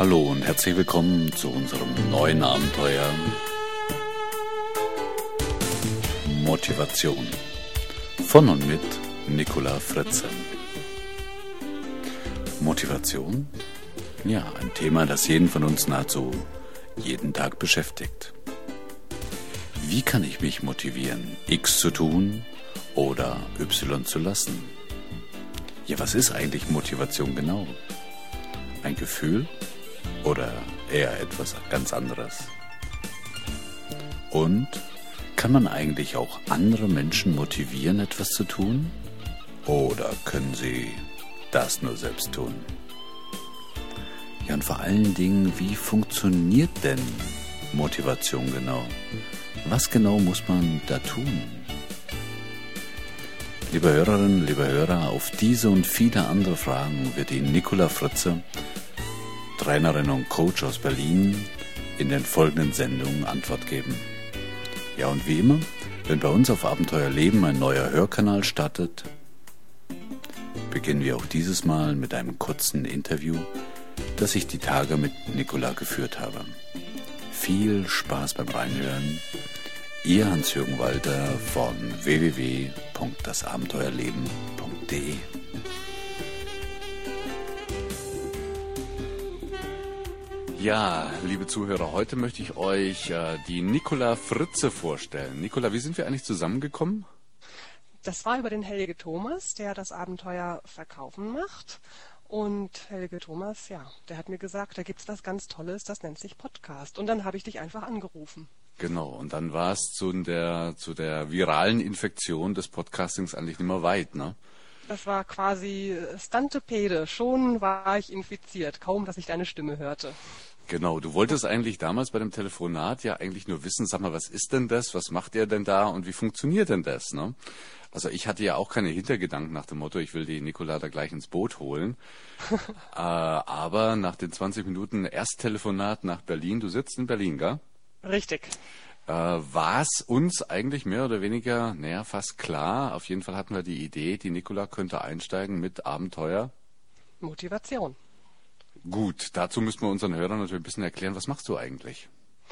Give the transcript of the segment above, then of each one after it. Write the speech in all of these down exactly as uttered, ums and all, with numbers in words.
Hallo und herzlich willkommen zu unserem neuen Abenteuer Motivation von und mit Nicola Fritze. Motivation? Ja, ein Thema, das jeden von uns nahezu jeden Tag beschäftigt. Wie kann ich mich motivieren, X zu tun oder Y zu lassen? Ja, was ist eigentlich Motivation genau? Ein Gefühl oder eher etwas ganz anderes? Und kann man eigentlich auch andere Menschen motivieren, etwas zu tun? Oder können sie das nur selbst tun? Ja, und vor allen Dingen, wie funktioniert denn Motivation genau? Was genau muss man da tun? Liebe Hörerinnen, liebe Hörer, auf diese und viele andere Fragen wird Ihnen Nicola Fritze, Trainerin und Coach aus Berlin, in den folgenden Sendungen Antwort geben. Ja, und wie immer, wenn bei uns auf Abenteuer Leben ein neuer Hörkanal startet, beginnen wir auch dieses Mal mit einem kurzen Interview, das ich die Tage mit Nicola geführt habe. Viel Spaß beim Reinhören. Ihr Hans-Jürgen Walter von w w w punkt das abenteuerleben punkt de. Ja, liebe Zuhörer, heute möchte ich euch äh, die Nicola Fritze vorstellen. Nicola, wie sind wir eigentlich zusammengekommen? Das war über den Helge Thomas, der das Abenteuer Verkaufen macht. Und Helge Thomas, ja, der hat mir gesagt, da gibt's was ganz Tolles, das nennt sich Podcast. Und dann habe ich dich einfach angerufen. Genau, und dann war es zu der, zu der viralen Infektion des Podcastings eigentlich nicht mehr weit, ne? Das war quasi Stantepede. Schon war ich infiziert, kaum, dass ich deine Stimme hörte. Genau, du wolltest eigentlich damals bei dem Telefonat ja eigentlich nur wissen, sag mal, was ist denn das, was macht ihr denn da und wie funktioniert denn das, ne? Also ich hatte ja auch keine Hintergedanken nach dem Motto, ich will die Nicola da gleich ins Boot holen. äh, aber nach den zwanzig Minuten Ersttelefonat nach Berlin, du sitzt in Berlin, gell? Richtig. Äh, war es uns eigentlich mehr oder weniger, naja, fast klar. Auf jeden Fall hatten wir die Idee, die Nicola könnte einsteigen mit Abenteuer. Motivation. Gut, dazu müssen wir unseren Hörern natürlich ein bisschen erklären, was machst du eigentlich?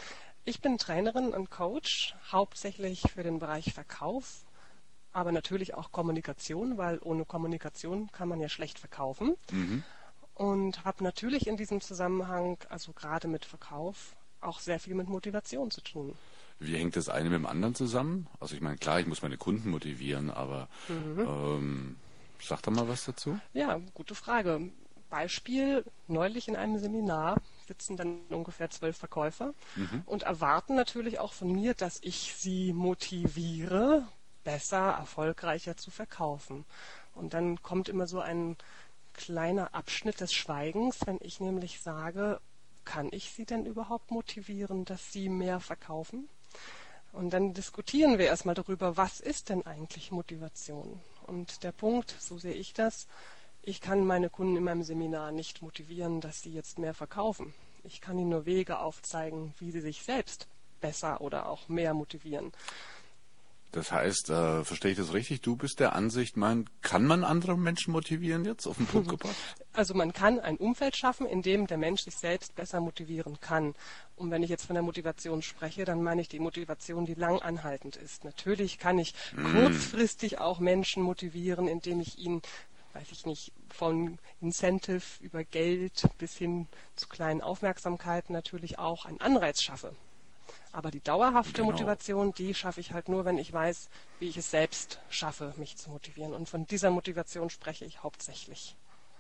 Ich bin Trainerin und Coach, hauptsächlich für den Bereich Verkauf, aber natürlich auch Kommunikation, weil ohne Kommunikation kann man ja schlecht verkaufen. Mhm. Und habe natürlich in diesem Zusammenhang, also gerade mit Verkauf, auch sehr viel mit Motivation zu tun. Wie hängt das eine mit dem anderen zusammen? Also ich meine, klar, ich muss meine Kunden motivieren, aber mhm. ähm, sag doch mal was dazu. Ja, gute Frage. Beispiel, neulich in einem Seminar sitzen dann ungefähr zwölf Verkäufer mhm. und erwarten natürlich auch von mir, dass ich sie motiviere, besser, erfolgreicher zu verkaufen. Und dann kommt immer so ein kleiner Abschnitt des Schweigens, wenn ich nämlich sage, kann ich sie denn überhaupt motivieren, dass sie mehr verkaufen? Und dann diskutieren wir erstmal darüber, was ist denn eigentlich Motivation? Und der Punkt, so sehe ich das, ich kann meine Kunden in meinem Seminar nicht motivieren, dass sie jetzt mehr verkaufen. Ich kann ihnen nur Wege aufzeigen, wie sie sich selbst besser oder auch mehr motivieren. Das heißt, äh, verstehe ich das richtig? Du bist der Ansicht, man, kann man andere Menschen motivieren jetzt auf den Punkt gebracht? Also man kann ein Umfeld schaffen, in dem der Mensch sich selbst besser motivieren kann. Und wenn ich jetzt von der Motivation spreche, dann meine ich die Motivation, die lang anhaltend ist. Natürlich kann ich mm. kurzfristig auch Menschen motivieren, indem ich ihnen, weiß ich nicht, von Incentive über Geld bis hin zu kleinen Aufmerksamkeiten natürlich auch einen Anreiz schaffe. Aber die dauerhafte genau. Motivation, die schaffe ich halt nur, wenn ich weiß, wie ich es selbst schaffe, mich zu motivieren. Und von dieser Motivation spreche ich hauptsächlich.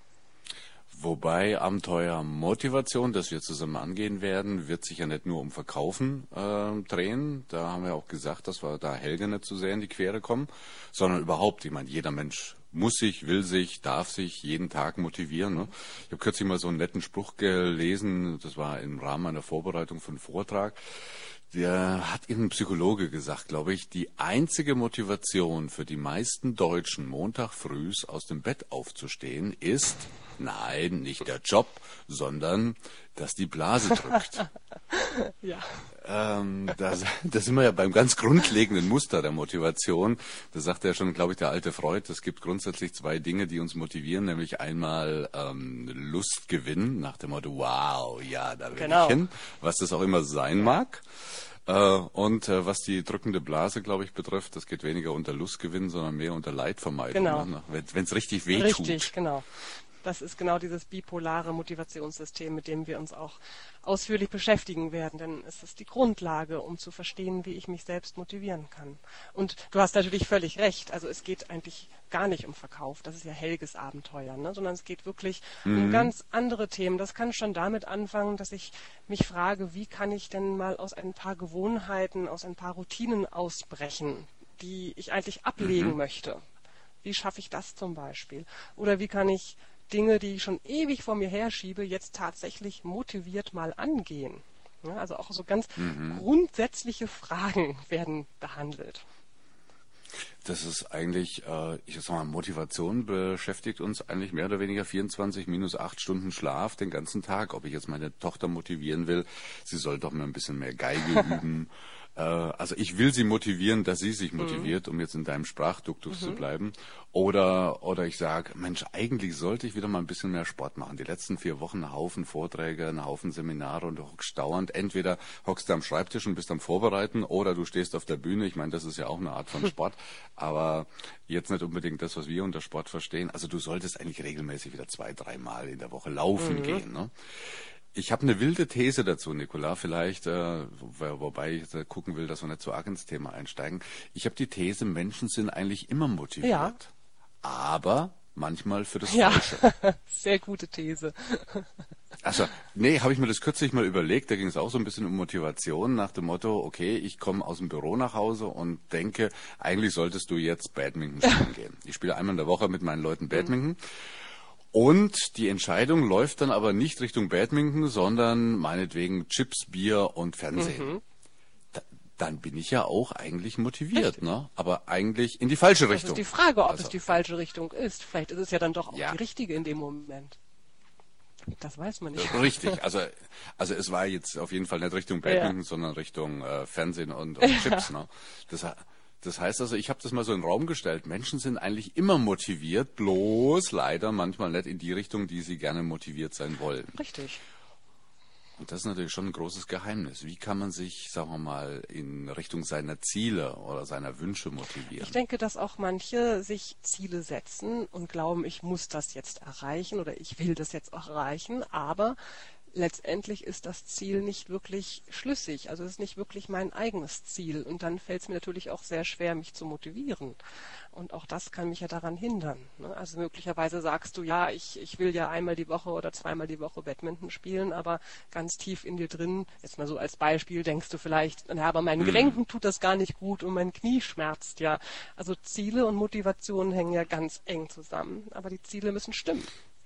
Wobei Abenteuer Motivation, das wir zusammen angehen werden, wird sich ja nicht nur um Verkaufen äh, drehen. Da haben wir auch gesagt, dass wir da Helge nicht zu sehr in die Quere kommen, sondern überhaupt, ich meine, jeder Mensch muss sich, will sich, darf sich jeden Tag motivieren. Ne? Ich habe kürzlich mal so einen netten Spruch gelesen, das war im Rahmen einer Vorbereitung für einen Vortrag. Der hat irgendein Psychologe gesagt, glaube ich, die einzige Motivation für die meisten Deutschen, Montag frühs aus dem Bett aufzustehen, ist, nein, nicht der Job, sondern dass die Blase drückt. Ja. Ähm, da, da sind wir ja beim ganz grundlegenden Muster der Motivation. Das sagt ja schon, glaube ich, der alte Freud. Es gibt grundsätzlich zwei Dinge, die uns motivieren, nämlich einmal ähm, Lustgewinn nach dem Motto, wow, ja, da will Genau. ich hin, was das auch immer sein mag. Äh, und äh, was die drückende Blase, glaube ich, betrifft, das geht weniger unter Lustgewinn, sondern mehr unter Leidvermeidung. Genau. Ne? Wenn es richtig weh tut. Richtig, genau. Das ist genau dieses bipolare Motivationssystem, mit dem wir uns auch ausführlich beschäftigen werden, denn es ist die Grundlage, um zu verstehen, wie ich mich selbst motivieren kann. Und du hast natürlich völlig recht, also es geht eigentlich gar nicht um Verkauf, das ist ja Helges Abenteuer, ne? Sondern es geht wirklich mhm. um ganz andere Themen. Das kann schon damit anfangen, dass ich mich frage, wie kann ich denn mal aus ein paar Gewohnheiten, aus ein paar Routinen ausbrechen, die ich eigentlich ablegen mhm. möchte. Wie schaffe ich das zum Beispiel? Oder wie kann ich Dinge, die ich schon ewig vor mir herschiebe, jetzt tatsächlich motiviert mal angehen? Ja, also auch so ganz mhm. grundsätzliche Fragen werden behandelt. Das ist eigentlich, äh, ich sag mal, Motivation beschäftigt uns eigentlich mehr oder weniger vierundzwanzig minus acht Stunden Schlaf den ganzen Tag. Ob ich jetzt meine Tochter motivieren will, sie soll doch mal ein bisschen mehr Geige üben. Äh, also ich will sie motivieren, dass sie sich motiviert, mhm. um jetzt in deinem Sprachduktus mhm. zu bleiben. Oder oder ich sage, Mensch, eigentlich sollte ich wieder mal ein bisschen mehr Sport machen. Die letzten vier Wochen ein Haufen Vorträge, ein Haufen Seminare und du hockst dauernd. Entweder hockst du am Schreibtisch und bist am Vorbereiten oder du stehst auf der Bühne. Ich meine, das ist ja auch eine Art von Sport. Aber jetzt nicht unbedingt das, was wir unter Sport verstehen. Also du solltest eigentlich regelmäßig wieder zwei, dreimal in der Woche laufen mhm. gehen. Ne? Ich habe eine wilde These dazu, Nicola, vielleicht, äh, wo, wobei ich äh, gucken will, dass wir nicht so arg ins Thema einsteigen. Ich habe die These, Menschen sind eigentlich immer motiviert, ja. aber manchmal für das ja. Falsche. Sehr gute These. Also, nee, habe ich mir das kürzlich mal überlegt, da ging es auch so ein bisschen um Motivation, nach dem Motto, okay, ich komme aus dem Büro nach Hause und denke, eigentlich solltest du jetzt Badminton spielen gehen. Ich spiele einmal in der Woche mit meinen Leuten Badminton. Mhm. Und die Entscheidung läuft dann aber nicht Richtung Badminton, sondern meinetwegen Chips, Bier und Fernsehen. Mhm. Da, dann bin ich ja auch eigentlich motiviert, ne? Aber eigentlich in die falsche Richtung. Das ist die Frage, ob also, es die falsche Richtung ist. Vielleicht ist es ja dann doch auch ja. die richtige in dem Moment. Das weiß man nicht. Richtig, also also es war jetzt auf jeden Fall nicht Richtung Badminton, ja. sondern Richtung äh, Fernsehen und, und Chips. Ne? Das Das heißt also, ich habe das mal so in den Raum gestellt. Menschen sind eigentlich immer motiviert, bloß leider manchmal nicht in die Richtung, die sie gerne motiviert sein wollen. Richtig. Und das ist natürlich schon ein großes Geheimnis. Wie kann man sich, sagen wir mal, in Richtung seiner Ziele oder seiner Wünsche motivieren? Ich denke, dass auch manche sich Ziele setzen und glauben, ich muss das jetzt erreichen oder ich will das jetzt auch erreichen, aber letztendlich ist das Ziel nicht wirklich schlüssig, also es ist nicht wirklich mein eigenes Ziel und dann fällt es mir natürlich auch sehr schwer, mich zu motivieren und auch das kann mich ja daran hindern. Ne? Also möglicherweise sagst du, ja, ich, ich will ja einmal die Woche oder zweimal die Woche Badminton spielen, aber ganz tief in dir drin, jetzt mal so als Beispiel, denkst du vielleicht, na, aber meinen Gelenken tut das gar nicht gut und mein Knie schmerzt ja. Also Ziele und Motivation hängen ja ganz eng zusammen, aber die Ziele müssen stimmen.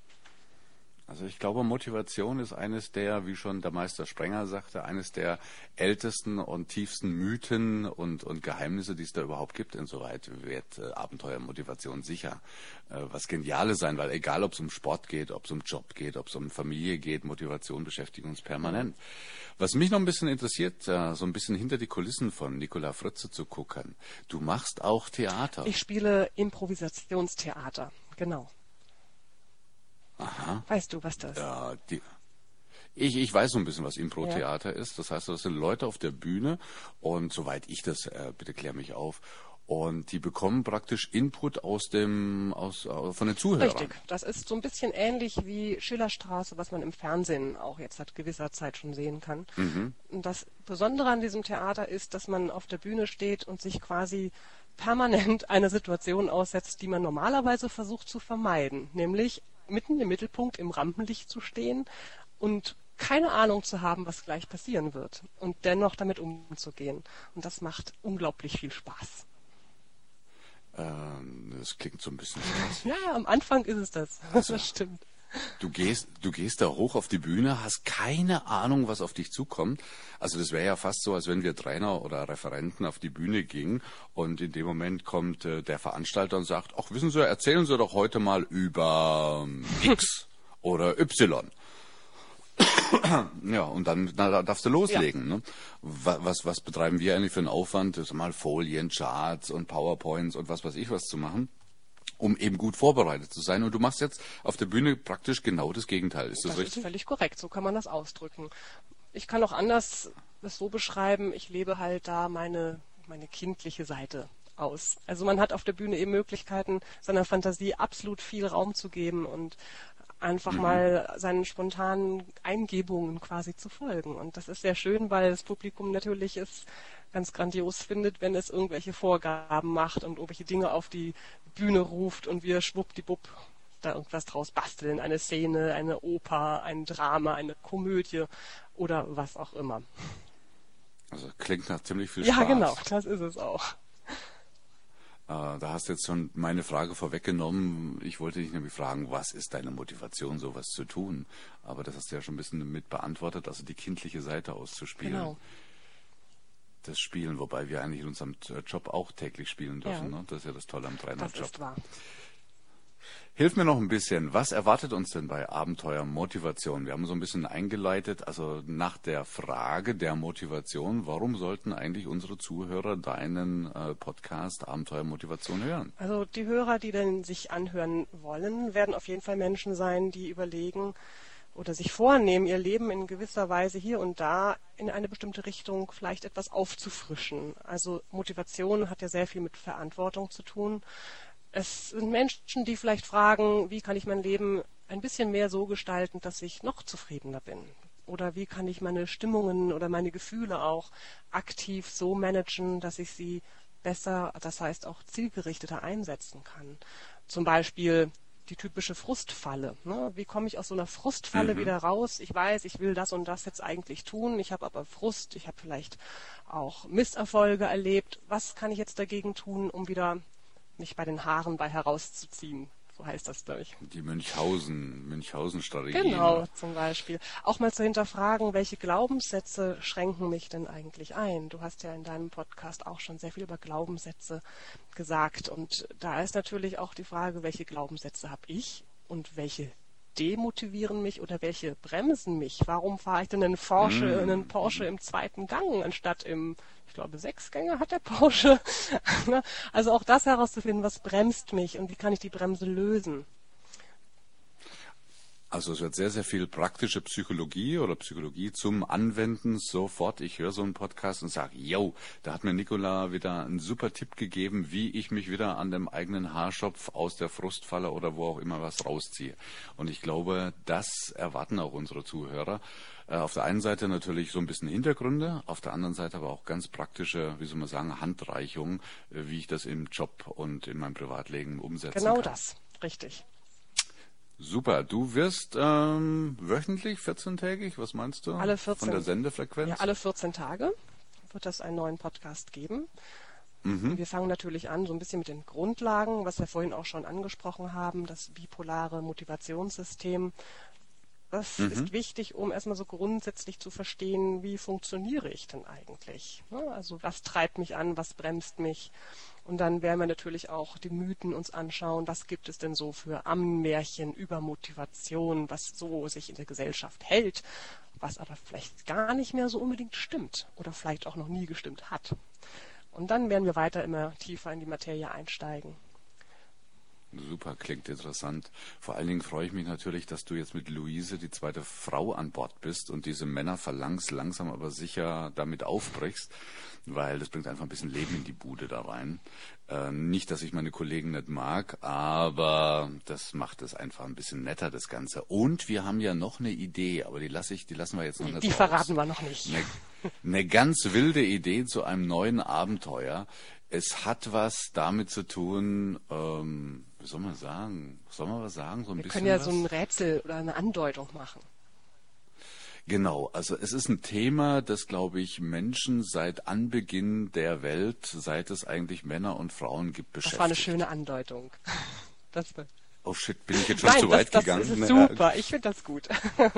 Also ich glaube, Motivation ist eines der, wie schon der Meister Sprenger sagte, eines der ältesten und tiefsten Mythen und, und Geheimnisse, die es da überhaupt gibt. Insoweit wird äh, Abenteuermotivation sicher äh, was Geniales sein, weil egal, ob es um Sport geht, ob es um Job geht, ob es um Familie geht, Motivation beschäftigt uns permanent. Was mich noch ein bisschen interessiert, äh, so ein bisschen hinter die Kulissen von Nicola Fritze zu gucken. Du machst auch Theater. Ich spiele Improvisationstheater, genau. Aha. Weißt du, was das ist? Ja, die, ich, ich weiß so ein bisschen, was Impro-Theater ja. ist. Das heißt, das sind Leute auf der Bühne und soweit ich das, äh, bitte klär mich auf, und die bekommen praktisch Input aus dem, aus, äh, von den Zuhörern. Richtig. Das ist so ein bisschen ähnlich wie Schillerstraße, was man im Fernsehen auch jetzt seit gewisser Zeit schon sehen kann. Mhm. Und das Besondere an diesem Theater ist, dass man auf der Bühne steht und sich quasi permanent einer Situation aussetzt, die man normalerweise versucht zu vermeiden, nämlich mitten im Mittelpunkt im Rampenlicht zu stehen und keine Ahnung zu haben, was gleich passieren wird und dennoch damit umzugehen. Und das macht unglaublich viel Spaß. Ähm, das klingt so ein bisschen... Ja, am Anfang ist es das. Also, das stimmt. Du gehst, du gehst da hoch auf die Bühne, hast keine Ahnung, was auf dich zukommt. Also das wäre ja fast so, als wenn wir Trainer oder Referenten auf die Bühne gingen und in dem Moment kommt äh, der Veranstalter und sagt, ach, wissen Sie, erzählen Sie doch heute mal über ähm, X oder Y. Ja, und dann na, darfst du loslegen. Ja. Ne? Was, was betreiben wir eigentlich für einen Aufwand, das mal Folien, Charts und PowerPoints und was weiß ich was zu machen, um eben gut vorbereitet zu sein. Und du machst jetzt auf der Bühne praktisch genau das Gegenteil. Ist das, das richtig? Das ist völlig korrekt, so kann man das ausdrücken. Ich kann auch anders das so beschreiben, ich lebe halt da meine, meine kindliche Seite aus. Also man hat auf der Bühne eben Möglichkeiten, seiner Fantasie absolut viel Raum zu geben und einfach mhm. mal seinen spontanen Eingebungen quasi zu folgen. Und das ist sehr schön, weil das Publikum natürlich es ganz grandios findet, wenn es irgendwelche Vorgaben macht und irgendwelche Dinge auf die Bühne ruft und wir schwuppdiwupp da irgendwas draus basteln. Eine Szene, eine Oper, ein Drama, eine Komödie oder was auch immer. Also klingt nach ziemlich viel ja, Spaß. Ja, genau, das ist es auch. Da hast du jetzt schon meine Frage vorweggenommen. Ich wollte dich nämlich fragen, was ist deine Motivation, sowas zu tun? Aber das hast du ja schon ein bisschen mit beantwortet, also die kindliche Seite auszuspielen. Genau. Das Spielen, wobei wir eigentlich in unserem Job auch täglich spielen dürfen. Ja. Ne? Das ist ja das Tolle am Trainerjob. Das ist wahr. Hilf mir noch ein bisschen, was erwartet uns denn bei Abenteuer Motivation? Wir haben so ein bisschen eingeleitet, also nach der Frage der Motivation, warum sollten eigentlich unsere Zuhörer deinen äh, Podcast Abenteuer Motivation hören? Also die Hörer, die denn sich anhören wollen, werden auf jeden Fall Menschen sein, die überlegen oder sich vornehmen, ihr Leben in gewisser Weise hier und da in eine bestimmte Richtung vielleicht etwas aufzufrischen. Also Motivation hat ja sehr viel mit Verantwortung zu tun. Es sind Menschen, die vielleicht fragen, wie kann ich mein Leben ein bisschen mehr so gestalten, dass ich noch zufriedener bin? Oder wie kann ich meine Stimmungen oder meine Gefühle auch aktiv so managen, dass ich sie besser, das heißt auch zielgerichteter einsetzen kann? Zum Beispiel die typische Frustfalle. Ne? Wie komme ich aus so einer Frustfalle mhm. wieder raus? Ich weiß, ich will das und das jetzt eigentlich tun. Ich habe aber Frust. Ich habe vielleicht auch Misserfolge erlebt. Was kann ich jetzt dagegen tun, um wieder mich bei den Haaren bei herauszuziehen? So heißt das, glaube ich. Die Münchhausen, Münchhausen-Strategie. Genau, zum Beispiel. Auch mal zu hinterfragen, welche Glaubenssätze schränken mich denn eigentlich ein? Du hast ja in deinem Podcast auch schon sehr viel über Glaubenssätze gesagt. Und da ist natürlich auch die Frage, welche Glaubenssätze habe ich und welche demotivieren mich oder welche bremsen mich? Warum fahre ich denn einen Porsche, mm. einen Porsche im zweiten Gang anstatt im, ich glaube, Sechsgänger hat der Porsche? Also auch das herauszufinden, was bremst mich und wie kann ich die Bremse lösen? Also es wird sehr, sehr viel praktische Psychologie oder Psychologie zum Anwenden sofort. Ich höre so einen Podcast und sage, yo, da hat mir Nicola wieder einen super Tipp gegeben, wie ich mich wieder an dem eigenen Haarschopf aus der Frustfalle oder wo auch immer was rausziehe. Und ich glaube, das erwarten auch unsere Zuhörer. Auf der einen Seite natürlich so ein bisschen Hintergründe, auf der anderen Seite aber auch ganz praktische, wie soll man sagen, Handreichungen, wie ich das im Job und in meinem Privatleben umsetzen genau kann. Genau das, richtig. Super, du wirst ähm, wöchentlich, vierzehntägig, was meinst du? Alle vierzehn, von der Sendefrequenz? Ja, alle vierzehn Tage wird es einen neuen Podcast geben. Mhm. Wir fangen natürlich an, so ein bisschen mit den Grundlagen, was wir vorhin auch schon angesprochen haben, das bipolare Motivationssystem. Das mhm. ist wichtig, um erstmal so grundsätzlich zu verstehen, wie funktioniere ich denn eigentlich? Also was treibt mich an, was bremst mich? Und dann werden wir natürlich auch die Mythen uns anschauen, was gibt es denn so für Ammenmärchen über Motivation, was so sich in der Gesellschaft hält, was aber vielleicht gar nicht mehr so unbedingt stimmt oder vielleicht auch noch nie gestimmt hat. Und dann werden wir weiter immer tiefer in die Materie einsteigen. Super, klingt interessant. Vor allen Dingen freue ich mich natürlich, dass du jetzt mit Luise die zweite Frau an Bord bist und diese Männerphalanx langsam aber sicher damit aufbrichst, weil das bringt einfach ein bisschen Leben in die Bude da rein. Äh, nicht, dass ich meine Kollegen nicht mag, aber das macht es einfach ein bisschen netter, das Ganze. Und wir haben ja noch eine Idee, aber die lasse ich, die lassen wir jetzt noch nicht Die raus. Verraten wir noch nicht. Eine, eine ganz wilde Idee zu einem neuen Abenteuer. Es hat was damit zu tun, ähm, wie soll man sagen? Soll man was sagen? So ein wir bisschen können ja was? so ein Rätsel oder eine Andeutung machen. Genau, also es ist ein Thema, das, glaube ich, Menschen seit Anbeginn der Welt, seit es eigentlich Männer und Frauen gibt, beschäftigt. Das war eine schöne Andeutung. Das war oh shit, bin ich jetzt schon Nein, zu weit das, gegangen? Das ist super, ich finde das gut.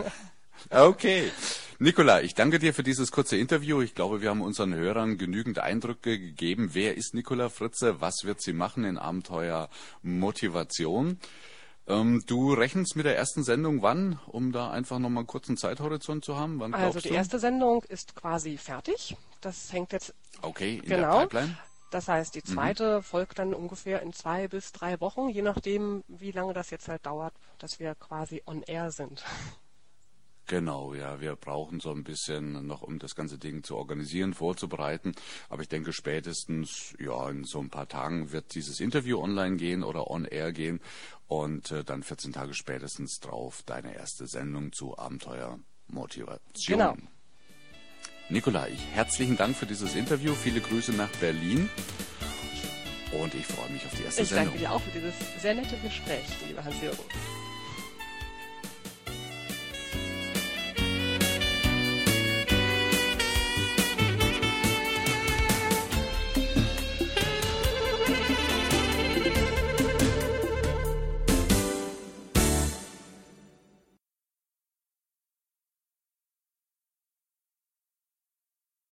Okay. Nicola, ich danke dir für dieses kurze Interview. Ich glaube, wir haben unseren Hörern genügend Eindrücke gegeben. Wer ist Nicola Fritze? Was wird sie machen in Abenteuer Motivation? Ähm, du rechnest mit der ersten Sendung wann, um da einfach nochmal einen kurzen Zeithorizont zu haben? Wann Also die du? erste Sendung ist quasi fertig. Das hängt jetzt okay, in genau. der Pipeline. Das heißt, die zweite mhm. folgt dann ungefähr in zwei bis drei Wochen, je nachdem, wie lange das jetzt halt dauert, dass wir quasi on air sind. Genau, ja, wir brauchen so ein bisschen noch, um das ganze Ding zu organisieren, vorzubereiten. Aber ich denke, spätestens, ja, in so ein paar Tagen wird dieses Interview online gehen oder on air gehen. Und äh, dann vierzehn Tage spätestens drauf deine erste Sendung zu Abenteuermotivation. Genau. Nicola, ich herzlichen Dank für dieses Interview. Viele Grüße nach Berlin. Und ich freue mich auf die erste ich Sendung. Ich danke dir auch für dieses sehr nette Gespräch, lieber Hans-Jürgen.